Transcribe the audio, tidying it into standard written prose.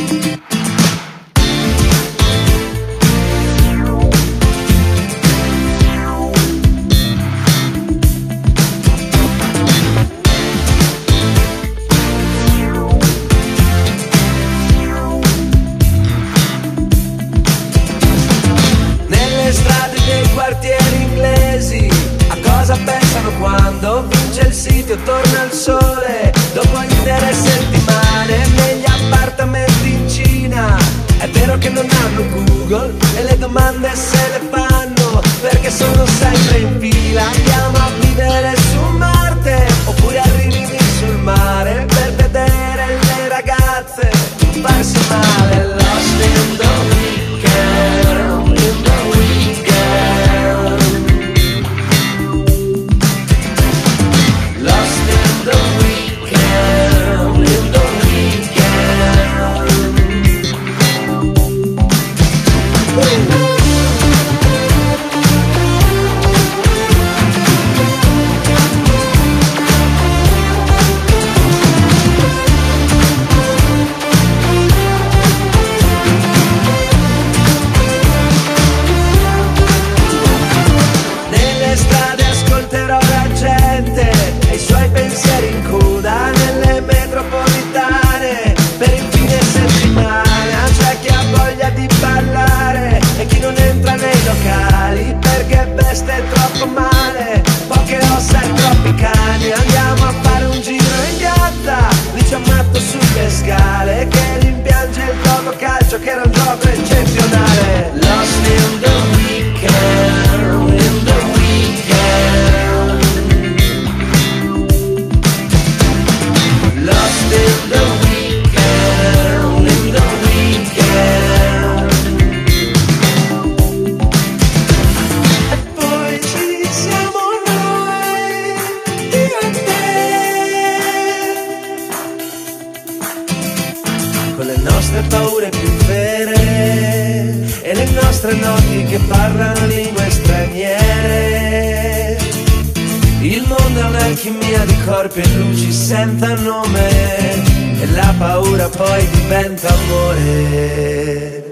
quartieri inglesi, a cosa pensano quando vince il sito e torna il sole dopo intere settimane negli appartamenti in Cina? È vero che non hanno Google e le domande se le fanno perché sono sempre in fila. Andiamo a vivere su Marte oppure arrivi sul mare per vedere le ragazze farsi male. Lost in the weekend, in the weekend, lost in the weekend, in the nelle strade ascolterò la gente e i suoi pensieri in coda nelle metropolitane per il fine settimana. C'è chi ha voglia di ballare e chi non entra nei locali perché veste troppo male, poche ossa e troppi cani. Andiamo a fare un giro in piazza, lì c'è un matto sulle scale che rimpiange il gioco calcio che era un gioco eccezionale. Lost in the weekend, in the weekend, lost in the weekend, in the weekend. E poi ci siamo noi, io e te, con le nostre paure più vere e le nostre notti che parlano lingue straniere. Il mondo è un'alchimia di corpi e luci senza nome e la paura poi diventa amore.